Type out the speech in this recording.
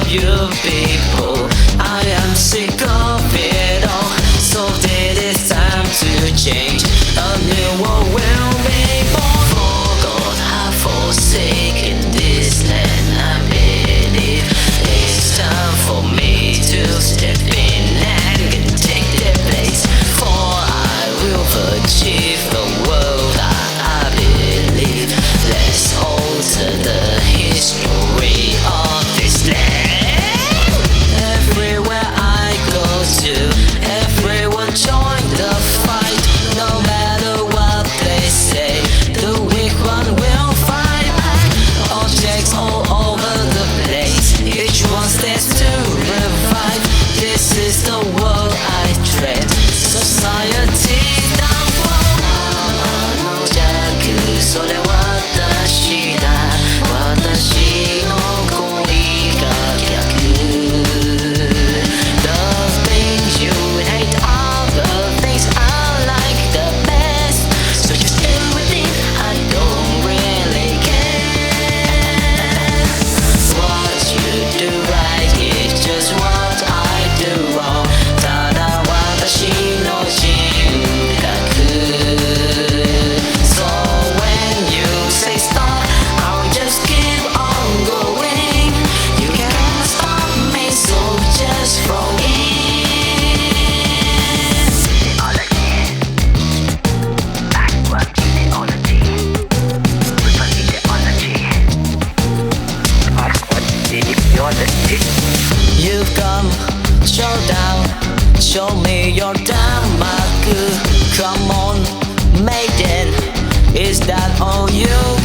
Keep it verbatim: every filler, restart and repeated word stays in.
you people. I am sick of it all, so it is time to change. A new world will be born. For God have forsaken this land. I believe it's time for me to step in and take their place. For I will achieve the world that I believe. Let's alter the history of this land. Everywhere I go to, everyone join the fight. No matter what they say, the weak one will fight back. Objects all over the place, each one stands to revive. This is the world I tread, society downfall. 弱それ私だ、私の恋が逆。The things you hate are the things I like the best. So just do with it, I don't really care. What you do right is just what I do wrong. ただ私の人格。So when you say stop, I'll just keep on going. You can't stop me, so just throw in. You've come, show down, show me your damaku. Come on, maiden, is that all you